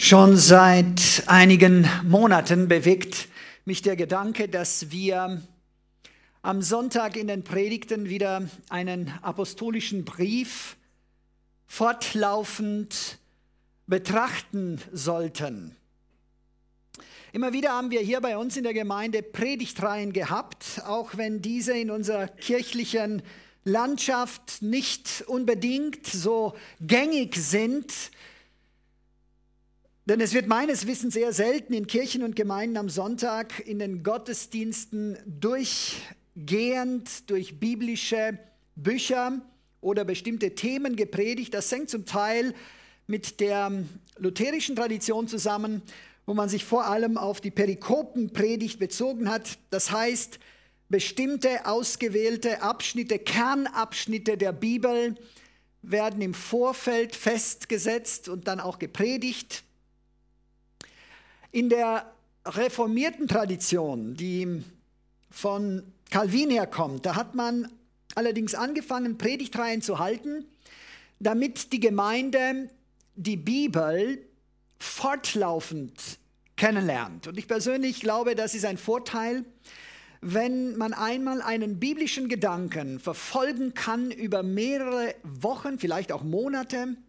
Schon seit einigen Monaten bewegt mich der Gedanke, dass wir am Sonntag in den Predigten wieder einen apostolischen Brief fortlaufend betrachten sollten. Immer wieder haben wir hier bei uns in der Gemeinde Predigtreihen gehabt, auch wenn diese in unserer kirchlichen Landschaft nicht unbedingt so gängig sind. Denn es wird meines Wissens sehr selten in Kirchen und Gemeinden am Sonntag in den Gottesdiensten durchgehend durch biblische Bücher oder bestimmte Themen gepredigt. Das hängt zum Teil mit der lutherischen Tradition zusammen, wo man sich vor allem auf die Perikopenpredigt bezogen hat. Das heißt, bestimmte ausgewählte Abschnitte, Kernabschnitte der Bibel werden im Vorfeld festgesetzt und dann auch gepredigt. In der reformierten Tradition, die von Calvin herkommt, da hat man allerdings angefangen, Predigtreihen zu halten, damit die Gemeinde die Bibel fortlaufend kennenlernt. Und ich persönlich glaube, das ist ein Vorteil, wenn man einmal einen biblischen Gedanken verfolgen kann über mehrere Wochen, vielleicht auch Monate,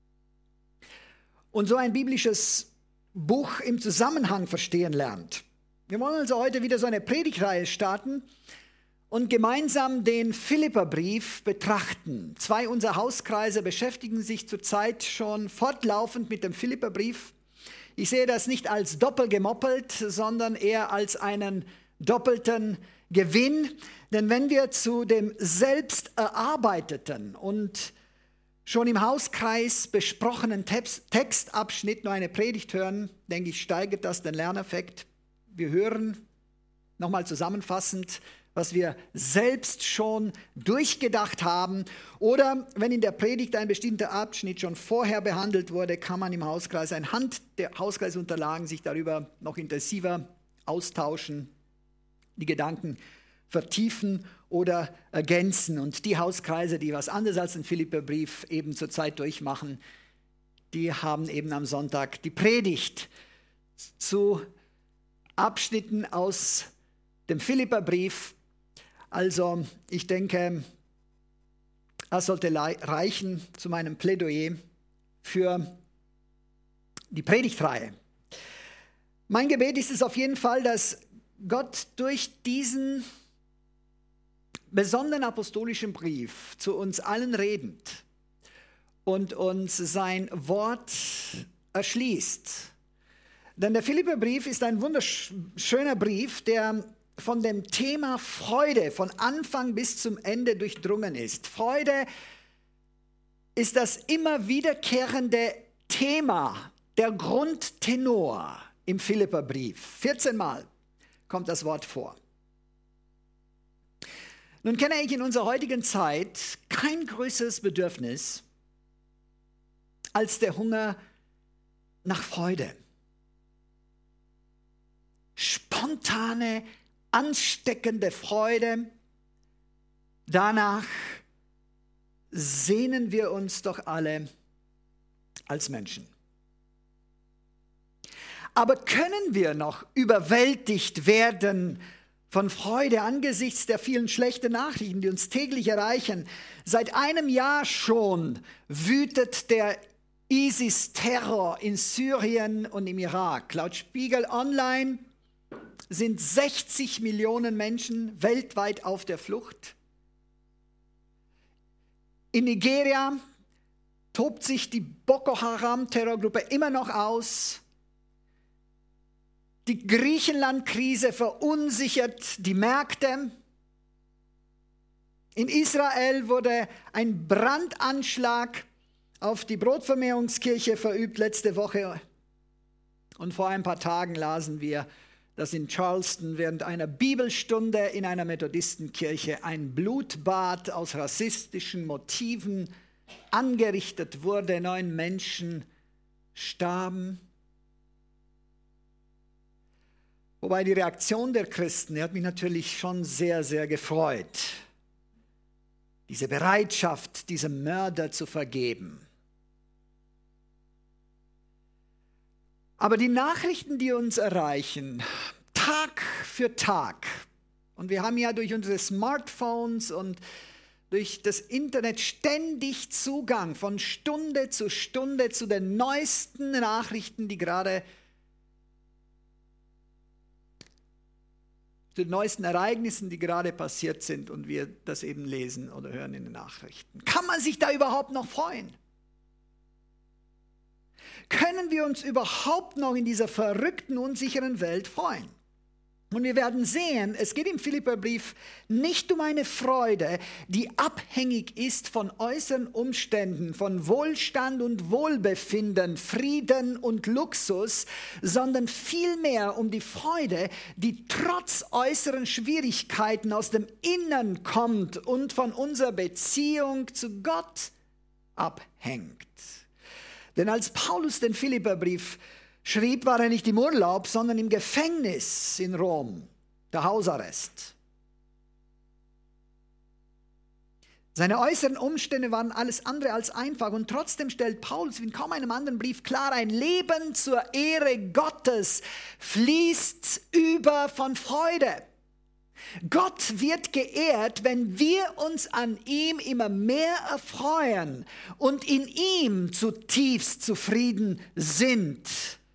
und so ein biblisches Buch im Zusammenhang verstehen lernt. Wir wollen also heute wieder so eine Predigtreihe starten und gemeinsam den Philipperbrief betrachten. 2 unserer Hauskreise beschäftigen sich zurzeit schon fortlaufend mit dem Philipperbrief. Ich sehe das nicht als doppelgemoppelt, sondern eher als einen doppelten Gewinn. Denn wenn wir zu dem selbst erarbeiteten und schon im Hauskreis besprochenen Textabschnitt nur eine Predigt hören, denke ich, steigert das den Lerneffekt. Wir hören nochmal zusammenfassend, was wir selbst schon durchgedacht haben. Oder wenn in der Predigt ein bestimmter Abschnitt schon vorher behandelt wurde, kann man im Hauskreis anhand der Hauskreisunterlagen sich darüber noch intensiver austauschen, die Gedanken vertiefen oder ergänzen. Und die Hauskreise, die was anderes als den Philipperbrief eben zurzeit durchmachen, die haben eben am Sonntag die Predigt zu Abschnitten aus dem Philipperbrief. Also ich denke, das sollte reichen zu meinem Plädoyer für die Predigtreihe. Mein Gebet ist es auf jeden Fall, dass Gott durch diesen besonderen apostolischen Brief zu uns allen redend und uns sein Wort erschließt. Denn der Philipperbrief ist ein wunderschöner Brief, der von dem Thema Freude von Anfang bis zum Ende durchdrungen ist. Freude ist das immer wiederkehrende Thema, der Grundtenor im Philipperbrief. 14 Mal kommt das Wort vor. Nun kenne ich in unserer heutigen Zeit kein größeres Bedürfnis als der Hunger nach Freude. Spontane, ansteckende Freude, danach sehnen wir uns doch alle als Menschen. Aber können wir noch überwältigt werden von Freude angesichts der vielen schlechten Nachrichten, die uns täglich erreichen? Seit einem Jahr schon wütet der ISIS-Terror in Syrien und im Irak. Laut Spiegel Online sind 60 Millionen Menschen weltweit auf der Flucht. In Nigeria tobt sich die Boko Haram-Terrorgruppe immer noch aus. Die Griechenland-Krise verunsichert die Märkte. In Israel wurde ein Brandanschlag auf die Brotvermehrungskirche verübt letzte Woche. Und vor ein paar Tagen lasen wir, dass in Charleston während einer Bibelstunde in einer Methodistenkirche ein Blutbad aus rassistischen Motiven angerichtet wurde. 9 Menschen starben. Wobei die Reaktion der Christen, die hat mich natürlich schon sehr, sehr gefreut. Diese Bereitschaft, diesem Mörder zu vergeben. Aber die Nachrichten, die uns erreichen, Tag für Tag, und wir haben ja durch unsere Smartphones und durch das Internet ständig Zugang von Stunde zu den neuesten Nachrichten, die gerade zu den neuesten Ereignissen, die gerade passiert sind und wir das eben lesen oder hören in den Nachrichten. Kann man sich da überhaupt noch freuen? Können wir uns überhaupt noch in dieser verrückten, unsicheren Welt freuen? Und wir werden sehen, es geht im Philipperbrief nicht um eine Freude, die abhängig ist von äußeren Umständen, von Wohlstand und Wohlbefinden, Frieden und Luxus, sondern vielmehr um die Freude, die trotz äußeren Schwierigkeiten aus dem Innern kommt und von unserer Beziehung zu Gott abhängt. Denn als Paulus den Philipperbrief schrieb, war er nicht im Urlaub, sondern im Gefängnis in Rom, der Hausarrest. Seine äußeren Umstände waren alles andere als einfach und trotzdem stellt Paulus wie in kaum einem anderen Brief klar, ein Leben zur Ehre Gottes fließt über von Freude. Gott wird geehrt, wenn wir uns an ihm immer mehr erfreuen und in ihm zutiefst zufrieden sind,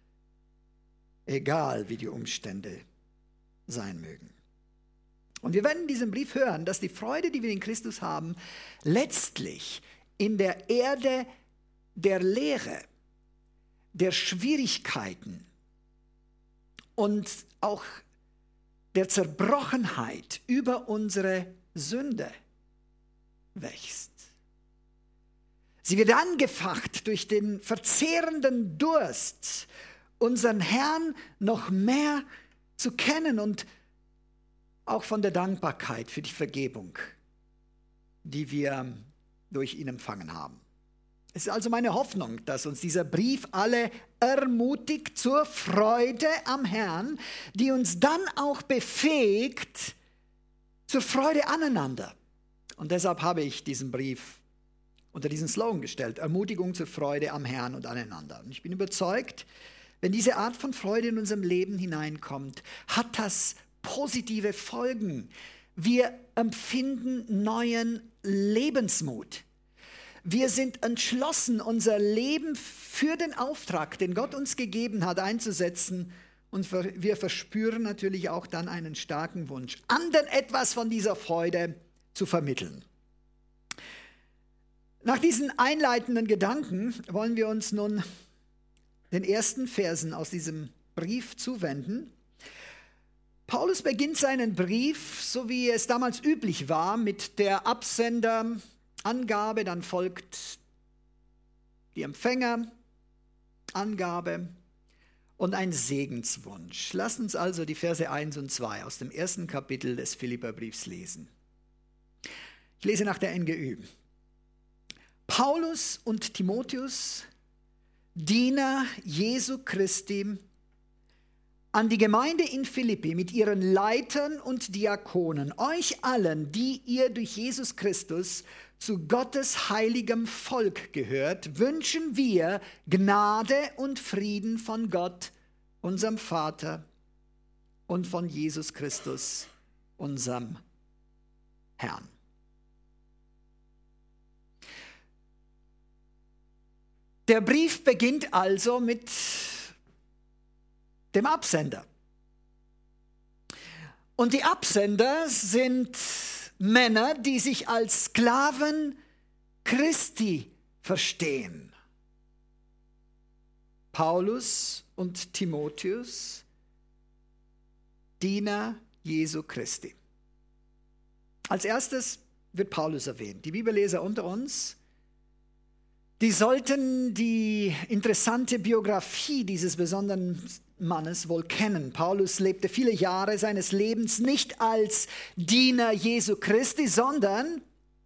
egal wie die Umstände sein mögen. Und wir werden in diesem Brief hören, dass die Freude, die wir in Christus haben, letztlich in der Erde der Leere, der Schwierigkeiten und auch der Zerbrochenheit über unsere Sünde wächst. Sie wird angefacht durch den verzehrenden Durst, unseren Herrn noch mehr zu kennen und auch von der Dankbarkeit für die Vergebung, die wir durch ihn empfangen haben. Es ist also meine Hoffnung, dass uns dieser Brief alle ermutigt zur Freude am Herrn, die uns dann auch befähigt zur Freude aneinander. Und deshalb habe ich diesen Brief unter diesen Slogan gestellt: Ermutigung zur Freude am Herrn und aneinander. Und ich bin überzeugt, wenn diese Art von Freude in unserem Leben hineinkommt, hat das positive Folgen. Wir empfinden neuen Lebensmut. Wir sind entschlossen, unser Leben für den Auftrag, den Gott uns gegeben hat, einzusetzen. Und wir verspüren natürlich auch dann einen starken Wunsch, anderen etwas von dieser Freude zu vermitteln. Nach diesen einleitenden Gedanken wollen wir uns nun den ersten Versen aus diesem Brief zuwenden. Paulus beginnt seinen Brief, so wie es damals üblich war, mit der Absenderangabe, dann folgt die Empfängerangabe und ein Segenswunsch. Lasst uns also die Verse 1 und 2 aus dem ersten Kapitel des Philipperbriefs lesen. Ich lese nach der NGÜ. Paulus und Timotheus, Diener Jesu Christi, an die Gemeinde in Philippi mit ihren Leitern und Diakonen, euch allen, die ihr durch Jesus Christus zu Gottes heiligem Volk gehört, wünschen wir Gnade und Frieden von Gott, unserem Vater, und von Jesus Christus, unserem Herrn. Der Brief beginnt also mit dem Absender. Und die Absender sind Männer, die sich als Sklaven Christi verstehen. Paulus und Timotheus, Diener Jesu Christi. Als erstes wird Paulus erwähnt. Die Bibelleser unter uns, die sollten die interessante Biografie dieses besonderen Mannes wohl kennen. Paulus lebte viele Jahre seines Lebens nicht als Diener Jesu Christi, sondern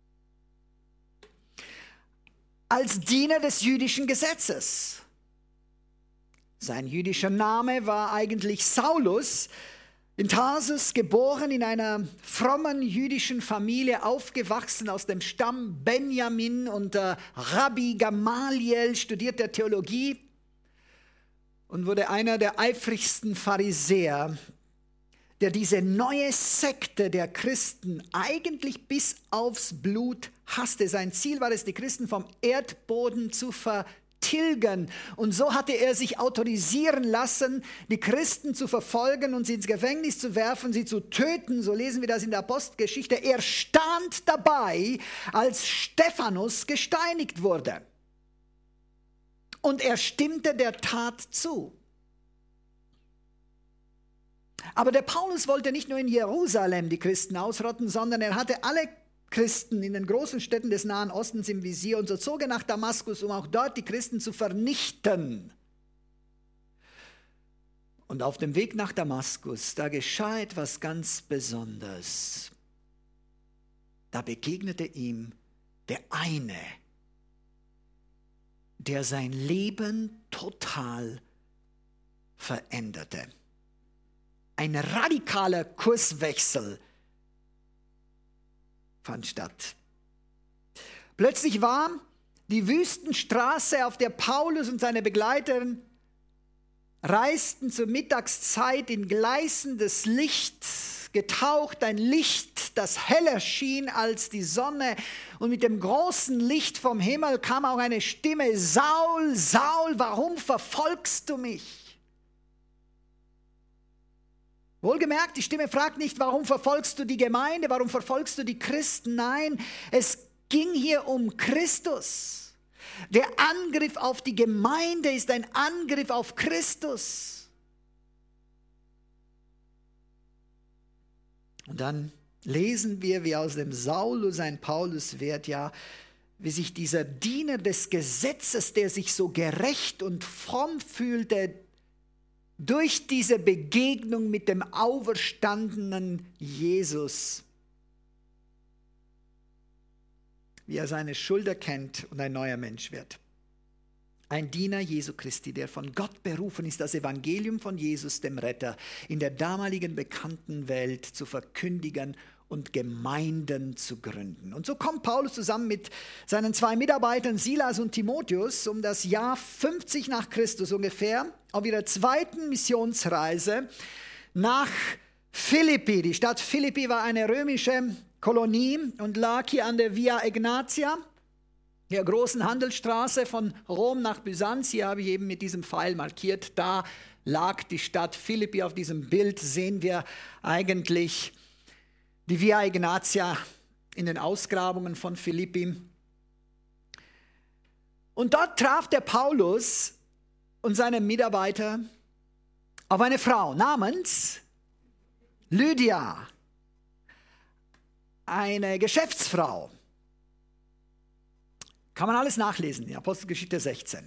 als Diener des jüdischen Gesetzes. Sein jüdischer Name war eigentlich Saulus, in Tarsus geboren, in einer frommen jüdischen Familie aufgewachsen aus dem Stamm Benjamin, und Rabbi Gamaliel studierte Theologie. und wurde einer der eifrigsten Pharisäer, der diese neue Sekte der Christen eigentlich bis aufs Blut hasste. Sein Ziel war es, die Christen vom Erdboden zu vertilgen. Und so hatte er sich autorisieren lassen, die Christen zu verfolgen und sie ins Gefängnis zu werfen, sie zu töten. So lesen wir das in der Apostelgeschichte. Er stand dabei, als Stephanus gesteinigt wurde. Und er stimmte der Tat zu. Aber der Paulus wollte nicht nur in Jerusalem die Christen ausrotten, sondern er hatte alle Christen in den großen Städten des Nahen Ostens im Visier und so zog er nach Damaskus, um auch dort die Christen zu vernichten. Und auf dem Weg nach Damaskus, da geschah etwas ganz Besonderes. Da begegnete ihm der eine, der sein Leben total veränderte. Ein radikaler Kurswechsel fand statt. Plötzlich war die Wüstenstraße, auf der Paulus und seine Begleiter reisten zur Mittagszeit, in gleißendes Licht getaucht, ein Licht, das heller schien als die Sonne. Und mit dem großen Licht vom Himmel kam auch eine Stimme: Saul, Saul, warum verfolgst du mich? Wohlgemerkt, die Stimme fragt nicht, warum verfolgst du die Gemeinde, warum verfolgst du die Christen? Nein, es ging hier um Christus. Der Angriff auf die Gemeinde ist ein Angriff auf Christus. Und dann lesen wir, wie aus dem Saulus ein Paulus wird, ja, wie sich dieser Diener des Gesetzes, der sich so gerecht und fromm fühlte, durch diese Begegnung mit dem auferstandenen Jesus, wie er seine Schuld erkennt und ein neuer Mensch wird. Ein Diener Jesu Christi, der von Gott berufen ist, das Evangelium von Jesus, dem Retter, in der damaligen bekannten Welt zu verkündigen und Gemeinden zu gründen. Und so kommt Paulus zusammen mit seinen 2 Mitarbeitern Silas und Timotheus um das Jahr 50 nach Christus ungefähr auf ihrer 2. Missionsreise nach Philippi. Die Stadt Philippi war eine römische Kolonie und lag hier an der Via Egnatia, der großen Handelsstraße von Rom nach Byzanz. Hier habe ich eben mit diesem Pfeil markiert. Da lag die Stadt Philippi. Auf diesem Bild sehen wir eigentlich die Via Egnatia in den Ausgrabungen von Philippi. Und dort traf der Paulus und seine Mitarbeiter auf eine Frau namens Lydia, eine Geschäftsfrau. Kann man alles nachlesen in Apostelgeschichte 16.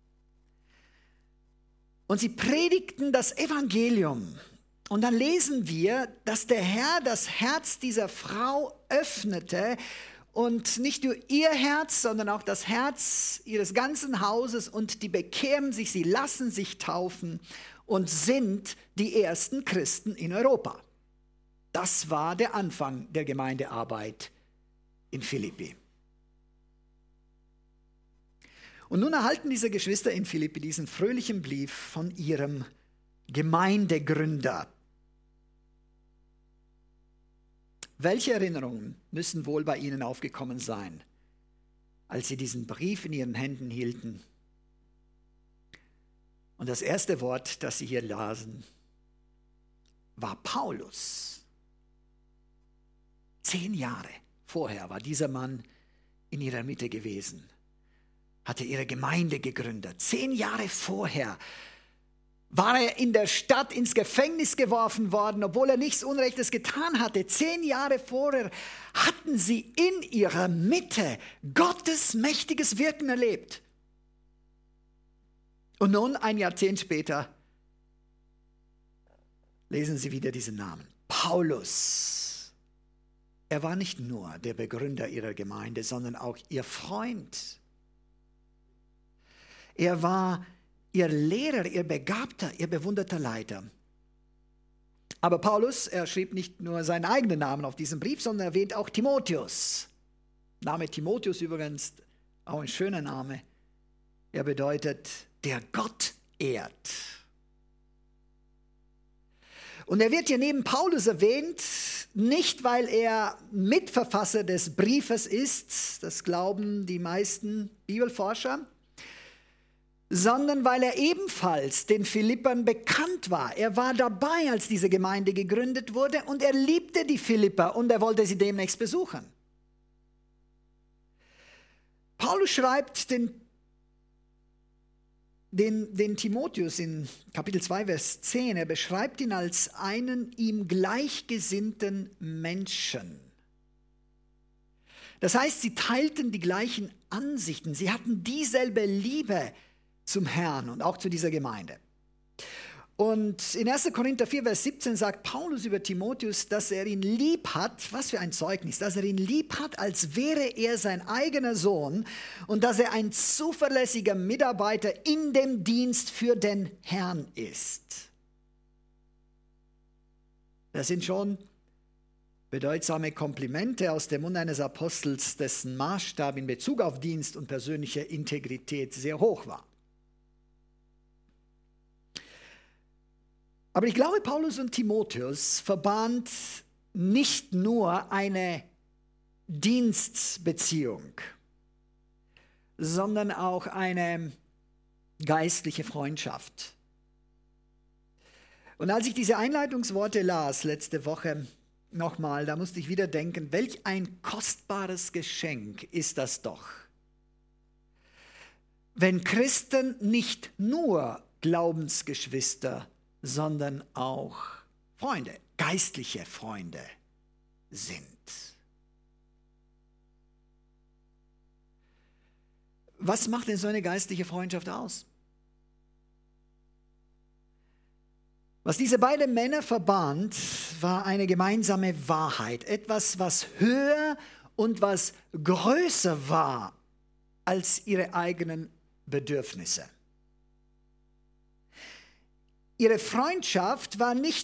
Und sie predigten das Evangelium. Und dann lesen wir, dass der Herr das Herz dieser Frau öffnete und nicht nur ihr Herz, sondern auch das Herz ihres ganzen Hauses, und die bekehren sich, sie lassen sich taufen und sind die ersten Christen in Europa. Das war der Anfang der Gemeindearbeit in Philippi. Und nun erhalten diese Geschwister in Philippi diesen fröhlichen Brief von ihrem Gemeindegründer. Welche Erinnerungen müssen wohl bei ihnen aufgekommen sein, als sie diesen Brief in ihren Händen hielten? Und das erste Wort, das sie hier lasen, war Paulus. 10 Jahre vorher war dieser Mann in ihrer Mitte gewesen, hatte ihre Gemeinde gegründet. 10 Jahre vorher war er in der Stadt ins Gefängnis geworfen worden, obwohl er nichts Unrechtes getan hatte. 10 Jahre vorher hatten sie in ihrer Mitte Gottes mächtiges Wirken erlebt. Und nun, ein Jahrzehnt später, lesen sie wieder diesen Namen. Paulus. Er war nicht nur der Begründer ihrer Gemeinde, sondern auch ihr Freund. Er war ihr Lehrer, ihr Begabter, ihr bewunderter Leiter. Aber Paulus, er schrieb nicht nur seinen eigenen Namen auf diesem Brief, sondern erwähnt auch Timotheus. Name Timotheus übrigens, auch ein schöner Name. Er bedeutet der Gott ehrt. Und er wird hier neben Paulus erwähnt, nicht weil er Mitverfasser des Briefes ist, das glauben die meisten Bibelforscher, sondern weil er ebenfalls den Philippern bekannt war. Er war dabei, als diese Gemeinde gegründet wurde, und er liebte die Philipper und er wollte sie demnächst besuchen. Paulus schreibt den Timotheus in Kapitel 2, Vers 10, er beschreibt ihn als einen ihm gleichgesinnten Menschen. Das heißt, sie teilten die gleichen Ansichten, sie hatten dieselbe Liebe zum Herrn und auch zu dieser Gemeinde. Und in 1. Korinther 4, Vers 17 sagt Paulus über Timotheus, dass er ihn lieb hat, was für ein Zeugnis, dass er ihn lieb hat, als wäre er sein eigener Sohn und dass er ein zuverlässiger Mitarbeiter in dem Dienst für den Herrn ist. Das sind schon bedeutsame Komplimente aus dem Mund eines Apostels, dessen Maßstab in Bezug auf Dienst und persönliche Integrität sehr hoch war. Aber ich glaube, Paulus und Timotheus verband nicht nur eine Dienstbeziehung, sondern auch eine geistliche Freundschaft. Und als ich diese Einleitungsworte las letzte Woche nochmal, da musste ich wieder denken, welch ein kostbares Geschenk ist das doch, wenn Christen nicht nur Glaubensgeschwister, sondern auch Freunde, geistliche Freunde sind. Was macht denn so eine geistliche Freundschaft aus? Was diese beiden Männer verband, war eine gemeinsame Wahrheit, etwas, was höher und was größer war als ihre eigenen Bedürfnisse. Ihre Freundschaft war nicht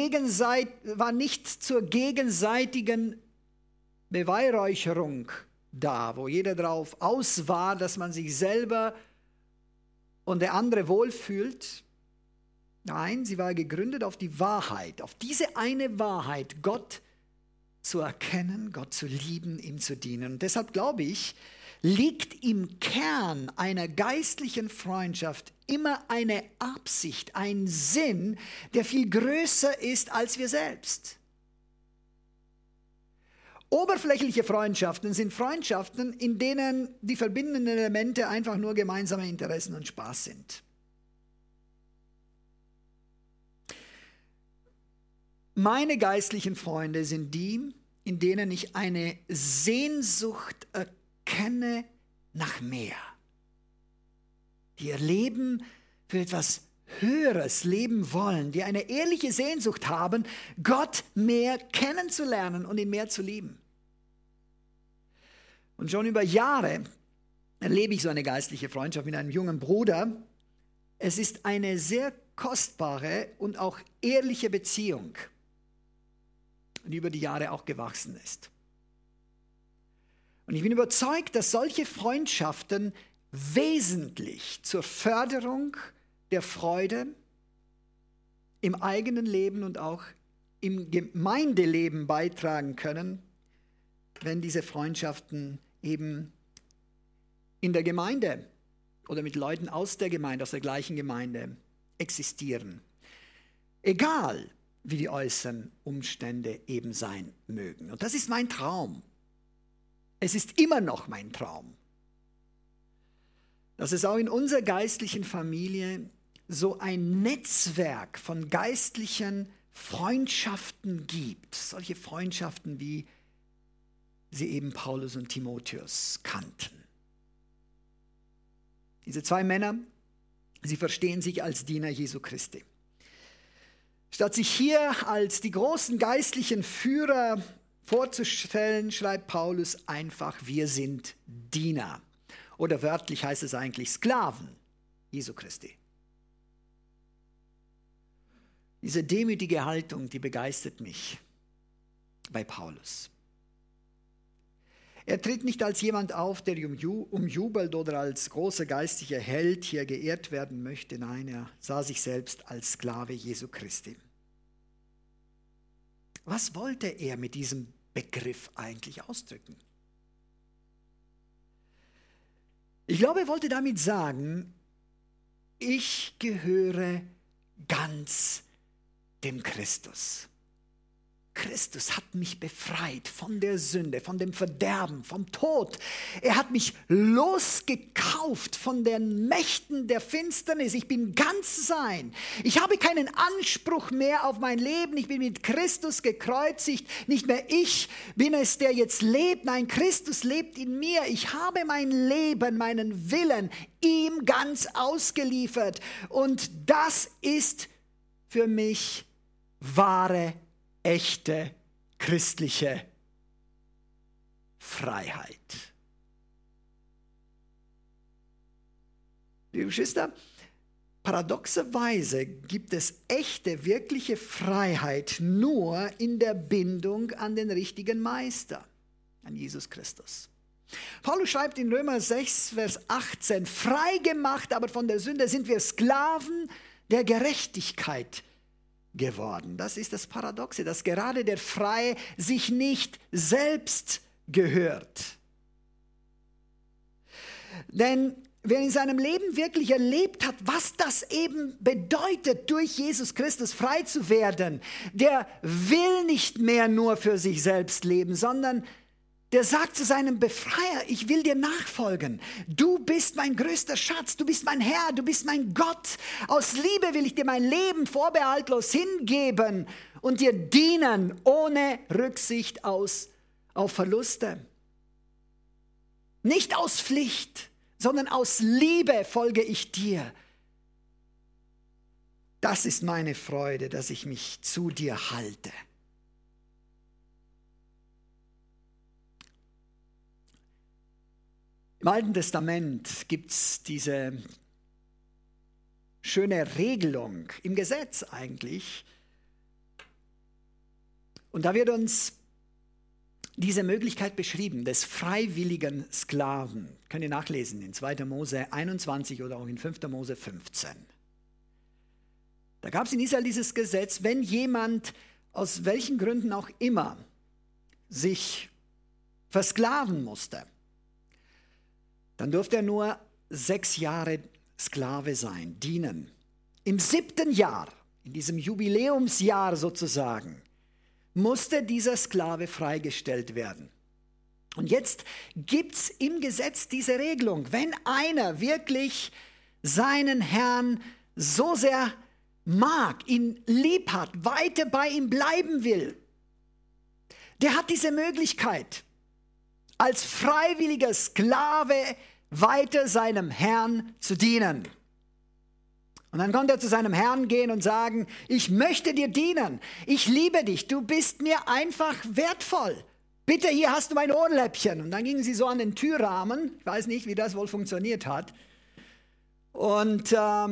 zur gegenseitigen Beweihräucherung da, wo jeder darauf aus war, dass man sich selber und der andere wohlfühlt. Nein, sie war gegründet auf die Wahrheit, auf diese eine Wahrheit, Gott zu erkennen, Gott zu lieben, ihm zu dienen. Und deshalb glaube ich, liegt im Kern einer geistlichen Freundschaft immer eine Absicht, ein Sinn, der viel größer ist als wir selbst. Oberflächliche Freundschaften sind Freundschaften, in denen die verbindenden Elemente einfach nur gemeinsame Interessen und Spaß sind. Meine geistlichen Freunde sind die, in denen ich eine Sehnsucht erkenne nach mehr. Die ihr Leben für etwas Höheres leben wollen, die eine ehrliche Sehnsucht haben, Gott mehr kennenzulernen und ihn mehr zu lieben. Und schon über Jahre erlebe ich so eine geistliche Freundschaft mit einem jungen Bruder. Es ist eine sehr kostbare und auch ehrliche Beziehung, die über die Jahre auch gewachsen ist. Und ich bin überzeugt, dass solche Freundschaften wesentlich zur Förderung der Freude im eigenen Leben und auch im Gemeindeleben beitragen können, wenn diese Freundschaften eben in der Gemeinde oder mit Leuten aus der Gemeinde, aus der gleichen Gemeinde existieren. Egal, wie die äußeren Umstände eben sein mögen. Und das ist mein Traum. Es ist immer noch mein Traum, dass es auch in unserer geistlichen Familie so ein Netzwerk von geistlichen Freundschaften gibt. Solche Freundschaften, wie sie eben Paulus und Timotheus kannten. Diese zwei Männer, sie verstehen sich als Diener Jesu Christi. Statt sich hier als die großen geistlichen Führer vorzustellen, schreibt Paulus einfach, wir sind Diener. Oder wörtlich heißt es eigentlich Sklaven Jesu Christi. Diese demütige Haltung, die begeistert mich bei Paulus. Er tritt nicht als jemand auf, der umjubelt oder als großer geistlicher Held hier geehrt werden möchte. Nein, er sah sich selbst als Sklave Jesu Christi. Was wollte er mit diesem Begriff eigentlich ausdrücken? Ich glaube, er wollte damit sagen, ich gehöre ganz dem Christus. Christus hat mich befreit von der Sünde, von dem Verderben, vom Tod. Er hat mich losgekauft von den Mächten der Finsternis. Ich bin ganz sein. Ich habe keinen Anspruch mehr auf mein Leben. Ich bin mit Christus gekreuzigt. Nicht mehr ich bin es, der jetzt lebt. Nein, Christus lebt in mir. Ich habe mein Leben, meinen Willen ihm ganz ausgeliefert. Und das ist für mich wahre, echte christliche Freiheit. Liebe Geschwister, paradoxerweise gibt es echte, wirkliche Freiheit nur in der Bindung an den richtigen Meister, an Jesus Christus. Paulus schreibt in Römer 6, Vers 18, frei gemacht, aber von der Sünde sind wir Sklaven der Gerechtigkeit geworden. Das ist das Paradoxe, dass gerade der Freie sich nicht selbst gehört. Denn wer in seinem Leben wirklich erlebt hat, was das eben bedeutet, durch Jesus Christus frei zu werden, der will nicht mehr nur für sich selbst leben, sondern der sagt zu seinem Befreier, ich will dir nachfolgen. Du bist mein größter Schatz, du bist mein Herr, du bist mein Gott. Aus Liebe will ich dir mein Leben vorbehaltlos hingeben und dir dienen, ohne Rücksicht auf Verluste. Nicht aus Pflicht, sondern aus Liebe folge ich dir. Das ist meine Freude, dass ich mich zu dir halte. Im Alten Testament gibt es diese schöne Regelung, im Gesetz eigentlich. Und da wird uns diese Möglichkeit beschrieben, des freiwilligen Sklaven. Könnt ihr nachlesen in 2. Mose 21 oder auch in 5. Mose 15. Da gab es in Israel dieses Gesetz, wenn jemand aus welchen Gründen auch immer sich versklaven musste, dann durfte er nur 6 Jahre Sklave sein, dienen. Im 7. Jahr, in diesem Jubiläumsjahr sozusagen, musste dieser Sklave freigestellt werden. Und jetzt gibt es im Gesetz diese Regelung, wenn einer wirklich seinen Herrn so sehr mag, ihn lieb hat, weiter bei ihm bleiben will, der hat diese Möglichkeit, als freiwilliger Sklave weiter seinem Herrn zu dienen. Und dann konnte er zu seinem Herrn gehen und sagen, ich möchte dir dienen, ich liebe dich, du bist mir einfach wertvoll. Bitte, hier hast du mein Ohrläppchen. Und dann gingen sie so an den Türrahmen, ich weiß nicht, wie das wohl funktioniert hat. Und ja,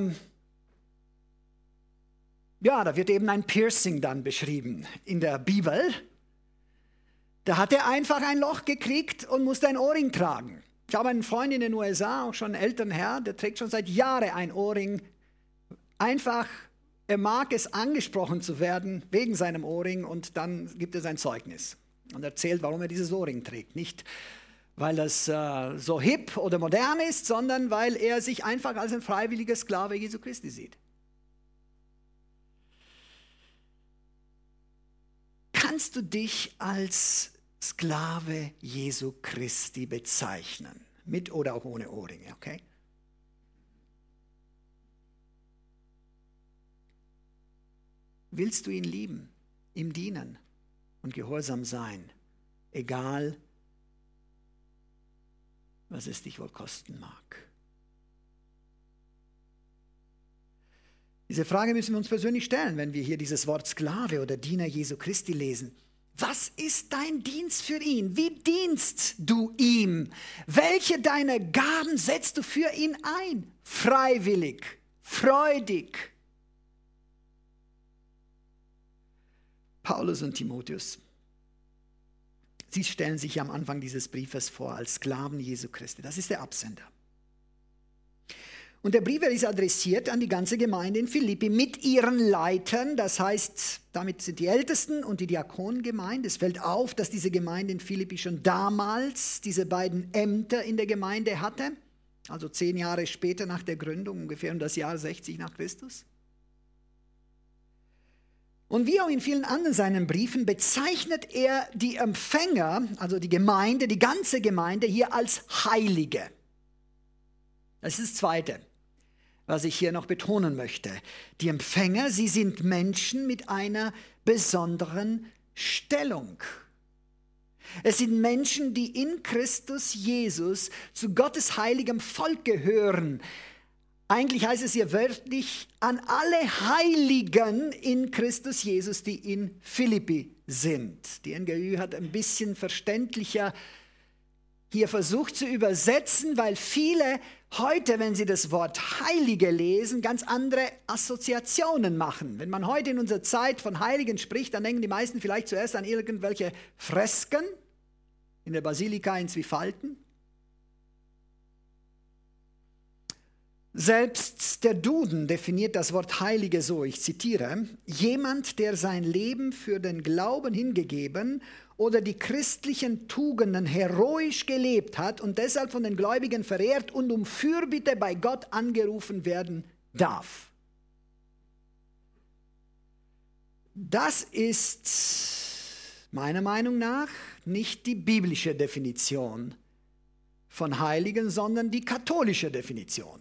da wird eben ein Piercing dann beschrieben in der Bibel. Da hat er einfach ein Loch gekriegt und musste ein Ohrring tragen. Ich habe einen Freund in den USA, auch schon einen älteren Herr, der trägt schon seit Jahren ein Ohrring. Einfach, er mag es, angesprochen zu werden wegen seinem Ohrring und dann gibt er sein Zeugnis und erzählt, warum er dieses Ohrring trägt. Nicht, weil das so hip oder modern ist, sondern weil er sich einfach als ein freiwilliger Sklave Jesu Christi sieht. Kannst du dich als Sklave Jesu Christi bezeichnen? Mit oder auch ohne Ohrringe, okay? Willst du ihn lieben, ihm dienen und gehorsam sein, egal was es dich wohl kosten mag? Diese Frage müssen wir uns persönlich stellen, wenn wir hier dieses Wort Sklave oder Diener Jesu Christi lesen. Was ist dein Dienst für ihn? Wie dienst du ihm? Welche deiner Gaben setzt du für ihn ein? Freiwillig, freudig. Paulus und Timotheus, Sie stellen sich am Anfang dieses Briefes vor als Sklaven Jesu Christi. Das ist der Absender. Und der Brief ist adressiert an die ganze Gemeinde in Philippi mit ihren Leitern. Das heißt, damit sind die Ältesten und die Diakonen gemeint. Es fällt auf, dass diese Gemeinde in Philippi schon damals diese beiden Ämter in der Gemeinde hatte. Also 10 Jahre später nach der Gründung, ungefähr um das Jahr 60 nach Christus. Und wie auch in vielen anderen seinen Briefen bezeichnet er die Empfänger, also die Gemeinde, die ganze Gemeinde hier als Heilige. Das ist das Zweite, was ich hier noch betonen möchte. Die Empfänger, sie sind Menschen mit einer besonderen Stellung. Es sind Menschen, die in Christus Jesus zu Gottes heiligem Volk gehören. Eigentlich heißt es hier wörtlich, an alle Heiligen in Christus Jesus, die in Philippi sind. Die NGÜ hat ein bisschen verständlicher hier versucht zu übersetzen, weil viele heute, wenn sie das Wort Heilige lesen, ganz andere Assoziationen machen. Wenn man heute in unserer Zeit von Heiligen spricht, dann denken die meisten vielleicht zuerst an irgendwelche Fresken in der Basilika in Zwifalten. Selbst der Duden definiert das Wort Heilige so, ich zitiere, jemand, der sein Leben für den Glauben hingegeben oder die christlichen Tugenden heroisch gelebt hat und deshalb von den Gläubigen verehrt und um Fürbitte bei Gott angerufen werden darf. Das ist meiner Meinung nach nicht die biblische Definition von Heiligen, sondern die katholische Definition.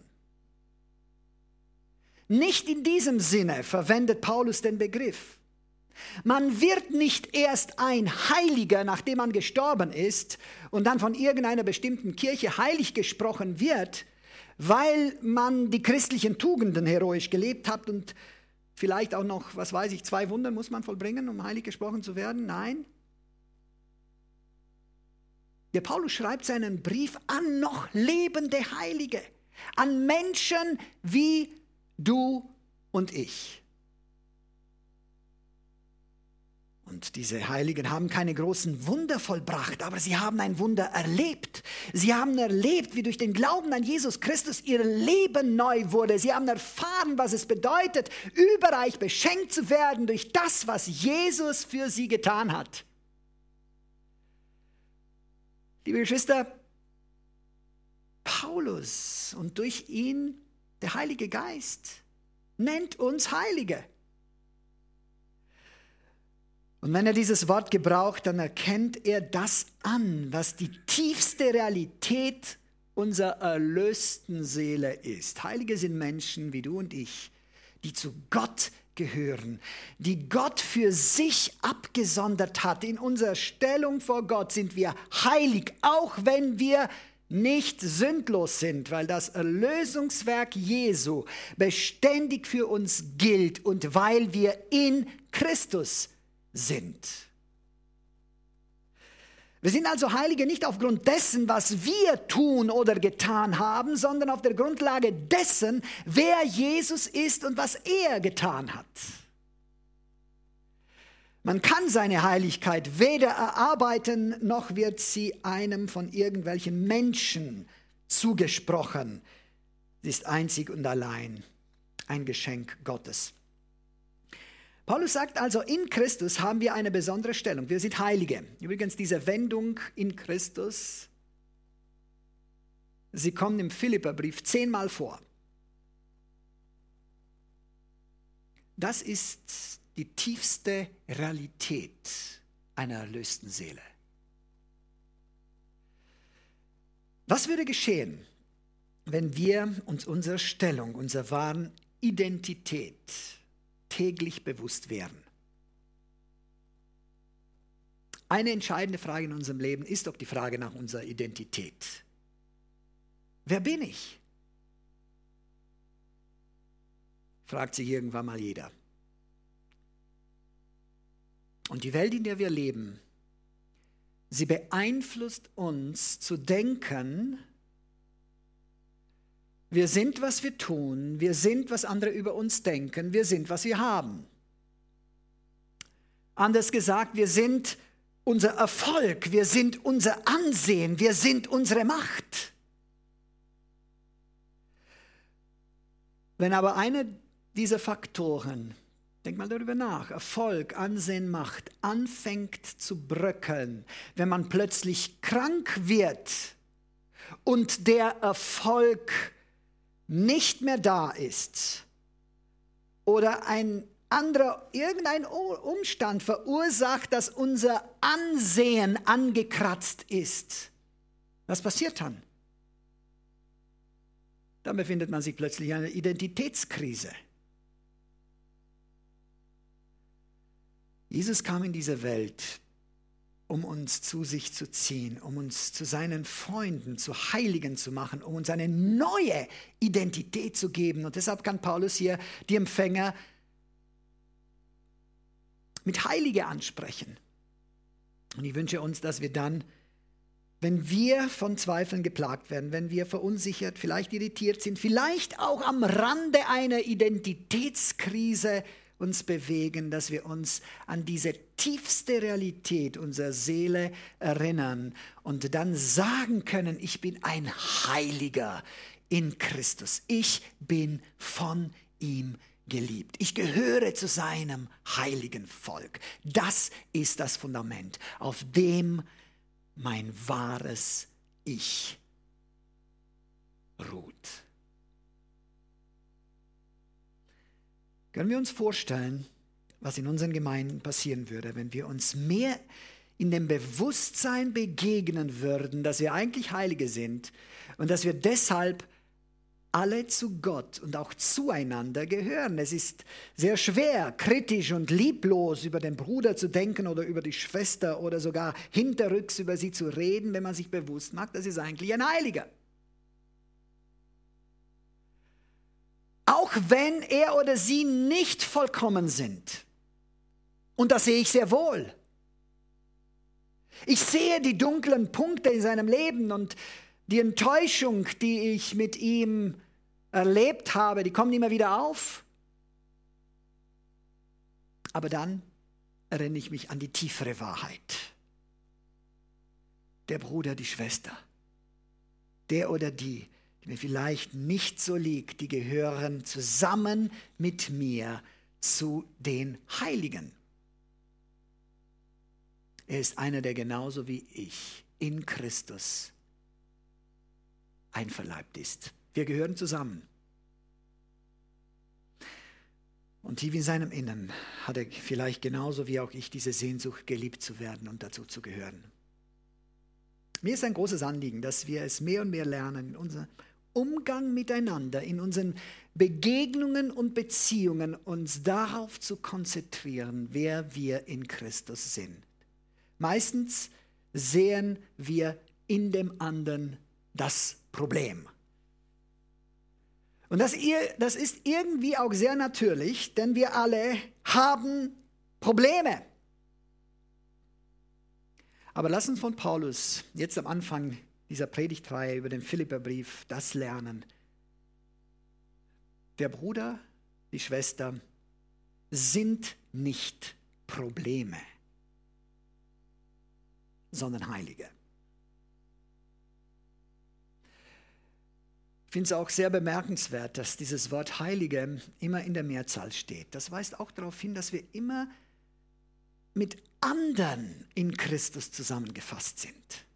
Nicht in diesem Sinne verwendet Paulus den Begriff. Man wird nicht erst ein Heiliger, nachdem man gestorben ist und dann von irgendeiner bestimmten Kirche heilig gesprochen wird, weil man die christlichen Tugenden heroisch gelebt hat und vielleicht auch noch, 2 Wunder muss man vollbringen, um heilig gesprochen zu werden. Nein. Der Paulus schreibt seinen Brief an noch lebende Heilige, an Menschen wie du und ich. Und diese Heiligen haben keine großen Wunder vollbracht, aber sie haben ein Wunder erlebt. Sie haben erlebt, wie durch den Glauben an Jesus Christus ihr Leben neu wurde. Sie haben erfahren, was es bedeutet, überreich beschenkt zu werden durch das, was Jesus für sie getan hat. Liebe Geschwister, Paulus und durch ihn der Heilige Geist nennt uns Heilige. Und wenn er dieses Wort gebraucht, dann erkennt er das an, was die tiefste Realität unserer erlösten Seele ist. Heilige sind Menschen wie du und ich, die zu Gott gehören, die Gott für sich abgesondert hat. In unserer Stellung vor Gott sind wir heilig, auch wenn wir nicht sündlos sind, weil das Erlösungswerk Jesu beständig für uns gilt und weil wir in Christus sind. Wir sind also Heilige nicht aufgrund dessen, was wir tun oder getan haben, sondern auf der Grundlage dessen, wer Jesus ist und was er getan hat. Man kann seine Heiligkeit weder erarbeiten, noch wird sie einem von irgendwelchen Menschen zugesprochen. Sie ist einzig und allein ein Geschenk Gottes. Paulus sagt also, in Christus haben wir eine besondere Stellung. Wir sind Heilige. Übrigens, diese Wendung in Christus, sie kommt im Philipperbrief 10-mal vor. Das ist die tiefste Realität einer erlösten Seele. Was würde geschehen, wenn wir uns unserer Stellung, unserer wahren Identität täglich bewusst wären? Eine entscheidende Frage in unserem Leben ist doch die Frage nach unserer Identität. Wer bin ich? Fragt sich irgendwann mal jeder. Und die Welt, in der wir leben, sie beeinflusst uns zu denken, wir sind, was wir tun, wir sind, was andere über uns denken, wir sind, was wir haben. Anders gesagt, wir sind, unser Erfolg, wir sind unser Ansehen, wir sind unsere Macht. Wenn aber einer dieser Faktoren, denk mal darüber nach, Erfolg, Ansehen, Macht, anfängt zu bröckeln, wenn man plötzlich krank wird und der Erfolg nicht mehr da ist oder irgendein Umstand verursacht, dass unser Ansehen angekratzt ist, was passiert dann? Dann befindet man sich plötzlich in einer Identitätskrise. Jesus kam in diese Welt, um uns zu sich zu ziehen, um uns zu seinen Freunden, zu Heiligen zu machen, um uns eine neue Identität zu geben. Und deshalb kann Paulus hier die Empfänger mit Heilige ansprechen. Und ich wünsche uns, dass wir dann, wenn wir von Zweifeln geplagt werden, wenn wir verunsichert, vielleicht irritiert sind, vielleicht auch am Rande einer Identitätskrise uns bewegen, dass wir uns an diese tiefste Realität unserer Seele erinnern und dann sagen können, ich bin ein Heiliger in Christus. Ich bin von ihm geliebt. Ich gehöre zu seinem heiligen Volk. Das ist das Fundament, auf dem mein wahres Ich ruht. Können wir uns vorstellen, was in unseren Gemeinden passieren würde, wenn wir uns mehr in dem Bewusstsein begegnen würden, dass wir eigentlich Heilige sind und dass wir deshalb alle zu Gott und auch zueinander gehören. Es ist sehr schwer, kritisch und lieblos über den Bruder zu denken oder über die Schwester oder sogar hinterrücks über sie zu reden, wenn man sich bewusst macht, das ist eigentlich ein Heiliger. Auch wenn er oder sie nicht vollkommen sind. Und das sehe ich sehr wohl. Ich sehe die dunklen Punkte in seinem Leben und die Enttäuschung, die ich mit ihm erlebt habe, die kommen immer wieder auf. Aber dann erinnere ich mich an die tiefere Wahrheit. Der Bruder, die Schwester, der oder die mir vielleicht nicht so liegt, die gehören zusammen mit mir zu den Heiligen. Er ist einer, der genauso wie ich in Christus einverleibt ist. Wir gehören zusammen. Und tief in seinem Innern hat er vielleicht genauso wie auch ich diese Sehnsucht, geliebt zu werden und dazu zu gehören. Mir ist ein großes Anliegen, dass wir es mehr und mehr lernen in unserem Umgang miteinander, in unseren Begegnungen und Beziehungen, uns darauf zu konzentrieren, wer wir in Christus sind. Meistens sehen wir in dem anderen das Problem. Und das ist irgendwie auch sehr natürlich, denn wir alle haben Probleme. Aber lass uns von Paulus jetzt am Anfang dieser Predigtreihe über den Philipperbrief das lernen. Der Bruder, die Schwester sind nicht Probleme, sondern Heilige. Ich finde es auch sehr bemerkenswert, dass dieses Wort Heilige immer in der Mehrzahl steht. Das weist auch darauf hin, dass wir immer mit anderen in Christus zusammengefasst sind.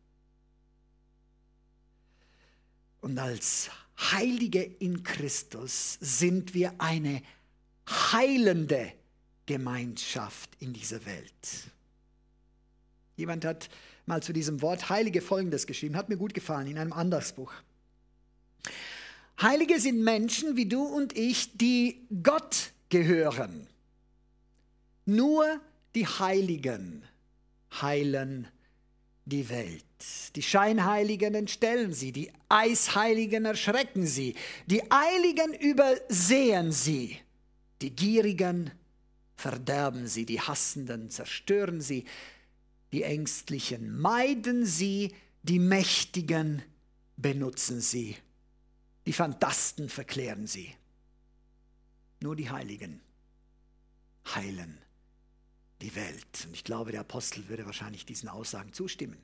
Und als Heilige in Christus sind wir eine heilende Gemeinschaft in dieser Welt. Jemand hat mal zu diesem Wort Heilige Folgendes geschrieben, hat mir gut gefallen, in einem Andachtsbuch. Heilige sind Menschen wie du und ich, die Gott gehören. Nur die Heiligen heilen die Welt. Die Scheinheiligen entstellen sie, die Eisheiligen erschrecken sie, die Eiligen übersehen sie, die Gierigen verderben sie, die Hassenden zerstören sie, die Ängstlichen meiden sie, die Mächtigen benutzen sie, die Phantasten verklären sie. Nur die Heiligen heilen die Welt. Und ich glaube, der Apostel würde wahrscheinlich diesen Aussagen zustimmen.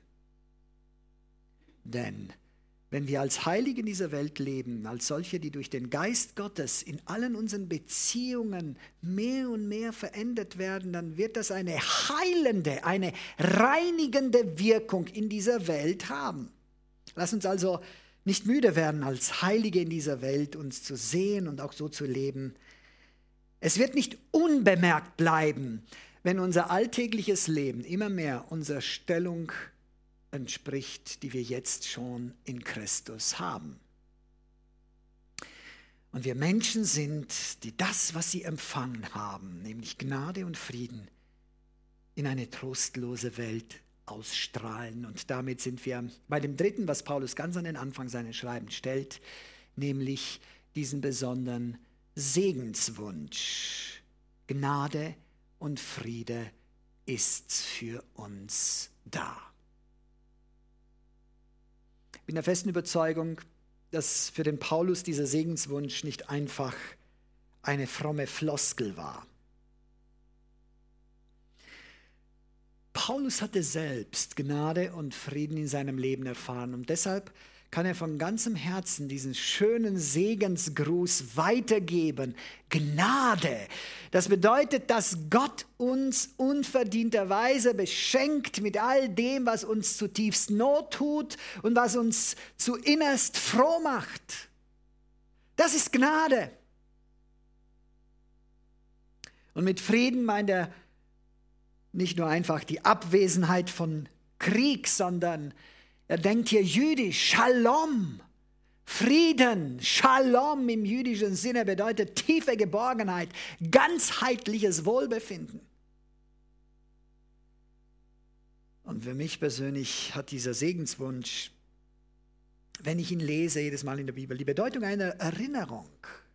Denn wenn wir als Heilige in dieser Welt leben, als solche, die durch den Geist Gottes in allen unseren Beziehungen mehr und mehr verändert werden, dann wird das eine heilende, eine reinigende Wirkung in dieser Welt haben. Lass uns also nicht müde werden, als Heilige in dieser Welt uns zu sehen und auch so zu leben. Es wird nicht unbemerkt bleiben, wenn unser alltägliches Leben immer mehr unserer Stellung entspricht, die wir jetzt schon in Christus haben. Und wir Menschen sind, die das, was sie empfangen haben, nämlich Gnade und Frieden, in eine trostlose Welt ausstrahlen. Und damit sind wir bei dem dritten, was Paulus ganz an den Anfang seines Schreibens stellt, nämlich diesen besonderen Segenswunsch. Gnade und Friede ist für uns da. Ich bin der festen Überzeugung, dass für den Paulus dieser Segenswunsch nicht einfach eine fromme Floskel war. Paulus hatte selbst Gnade und Frieden in seinem Leben erfahren und deshalb kann er von ganzem Herzen diesen schönen Segensgruß weitergeben. Gnade, das bedeutet, dass Gott uns unverdienterweise beschenkt mit all dem, was uns zutiefst Not tut und was uns zu innerst froh macht. Das ist Gnade. Und mit Frieden meint er nicht nur einfach die Abwesenheit von Krieg, sondern er denkt hier jüdisch, Shalom, Frieden. Shalom im jüdischen Sinne bedeutet tiefe Geborgenheit, ganzheitliches Wohlbefinden. Und für mich persönlich hat dieser Segenswunsch, wenn ich ihn lese, jedes Mal in der Bibel, die Bedeutung einer Erinnerung.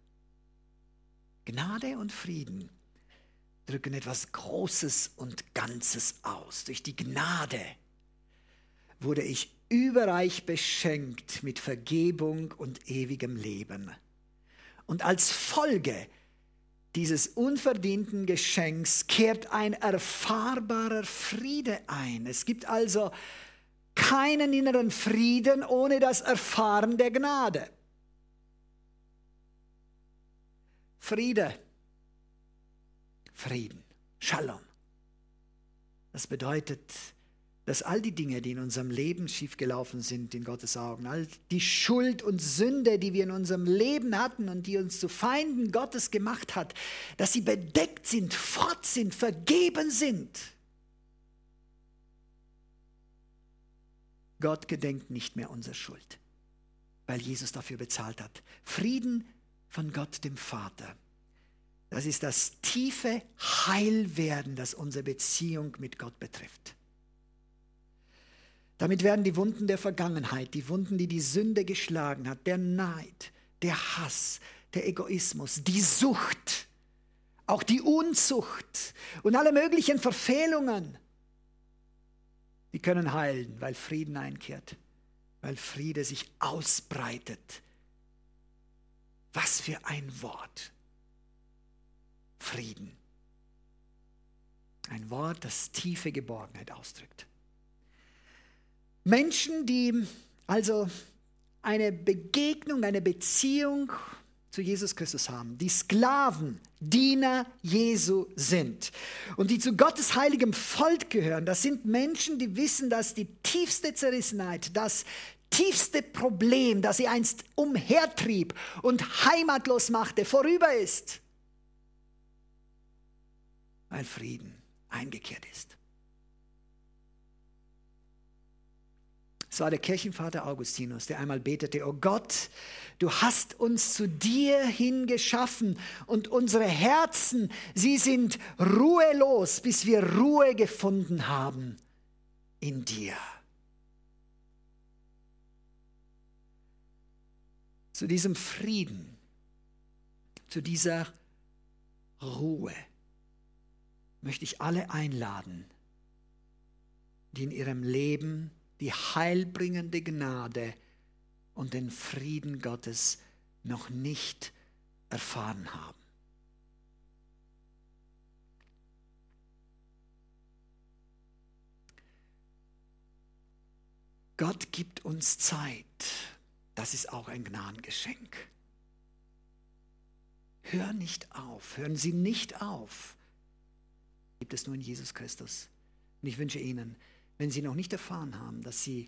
Gnade und Frieden drücken etwas Großes und Ganzes aus. Durch die Gnade wurde ich überreich beschenkt mit Vergebung und ewigem Leben. Und als Folge dieses unverdienten Geschenks kehrt ein erfahrbarer Friede ein. Es gibt also keinen inneren Frieden ohne das Erfahren der Gnade. Friede, Frieden, Shalom. Das bedeutet, dass all die Dinge, die in unserem Leben schiefgelaufen sind, in Gottes Augen, all die Schuld und Sünde, die wir in unserem Leben hatten und die uns zu Feinden Gottes gemacht hat, dass sie bedeckt sind, fort sind, vergeben sind. Gott gedenkt nicht mehr unserer Schuld, weil Jesus dafür bezahlt hat. Frieden von Gott, dem Vater. Das ist das tiefe Heilwerden, das unsere Beziehung mit Gott betrifft. Damit werden die Wunden der Vergangenheit, die Wunden, die die Sünde geschlagen hat, der Neid, der Hass, der Egoismus, die Sucht, auch die Unzucht und alle möglichen Verfehlungen, die können heilen, weil Frieden einkehrt, weil Friede sich ausbreitet. Was für ein Wort! Frieden. Ein Wort, das tiefe Geborgenheit ausdrückt. Menschen, die also eine Begegnung, eine Beziehung zu Jesus Christus haben, die Sklaven, Diener Jesu sind und die zu Gottes heiligem Volk gehören, das sind Menschen, die wissen, dass die tiefste Zerrissenheit, das tiefste Problem, das sie einst umhertrieb und heimatlos machte, vorüber ist, weil Frieden eingekehrt ist. Es war der Kirchenvater Augustinus, der einmal betete: O Gott, du hast uns zu dir hingeschaffen und unsere Herzen, sie sind ruhelos, bis wir Ruhe gefunden haben in dir. Zu diesem Frieden, zu dieser Ruhe möchte ich alle einladen, die in ihrem Leben die heilbringende Gnade und den Frieden Gottes noch nicht erfahren haben. Gott gibt uns Zeit. Das ist auch ein Gnadengeschenk. Hör nicht auf, hören Sie nicht auf. Gibt es nur in Jesus Christus. Und ich wünsche Ihnen, wenn Sie noch nicht erfahren haben, dass Sie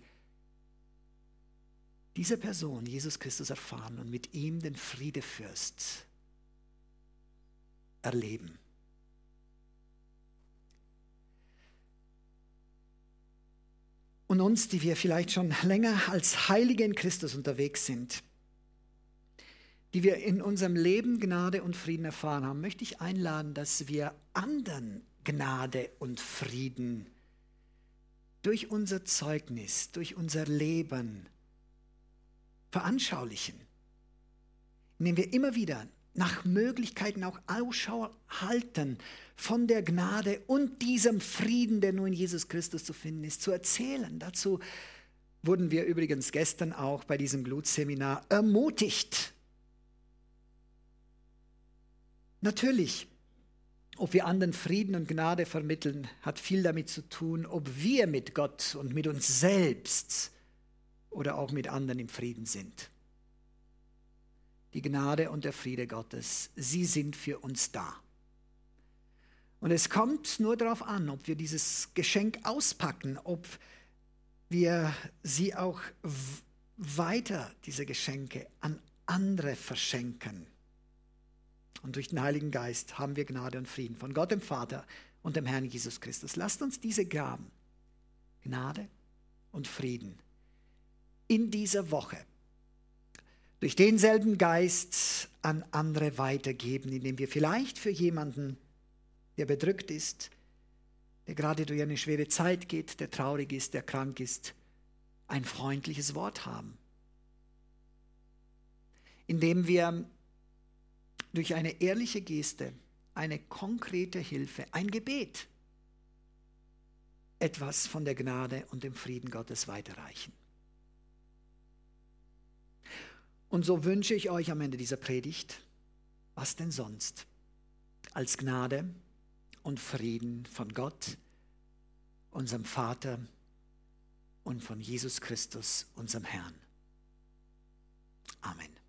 diese Person, Jesus Christus, erfahren und mit ihm den Friedefürst erleben. Und uns, die wir vielleicht schon länger als Heilige in Christus unterwegs sind, die wir in unserem Leben Gnade und Frieden erfahren haben, möchte ich einladen, dass wir anderen Gnade und Frieden durch unser Zeugnis, durch unser Leben veranschaulichen, indem wir immer wieder nach Möglichkeiten auch Ausschau halten von der Gnade und diesem Frieden, der nur in Jesus Christus zu finden ist, zu erzählen. Dazu wurden wir übrigens gestern auch bei diesem Glutseminar ermutigt. Natürlich, ob wir anderen Frieden und Gnade vermitteln, hat viel damit zu tun, ob wir mit Gott und mit uns selbst oder auch mit anderen im Frieden sind. Die Gnade und der Friede Gottes, sie sind für uns da. Und es kommt nur darauf an, ob wir dieses Geschenk auspacken, ob wir sie auch weiter, diese Geschenke, an andere verschenken. Und durch den Heiligen Geist haben wir Gnade und Frieden von Gott dem Vater und dem Herrn Jesus Christus. Lasst uns diese Gaben, Gnade und Frieden, in dieser Woche durch denselben Geist an andere weitergeben, indem wir vielleicht für jemanden, der bedrückt ist, der gerade durch eine schwere Zeit geht, der traurig ist, der krank ist, ein freundliches Wort haben. Indem wir durch eine ehrliche Geste, eine konkrete Hilfe, ein Gebet, etwas von der Gnade und dem Frieden Gottes weiterreichen. Und so wünsche ich euch am Ende dieser Predigt, was denn sonst, als Gnade und Frieden von Gott, unserem Vater und von Jesus Christus, unserem Herrn. Amen.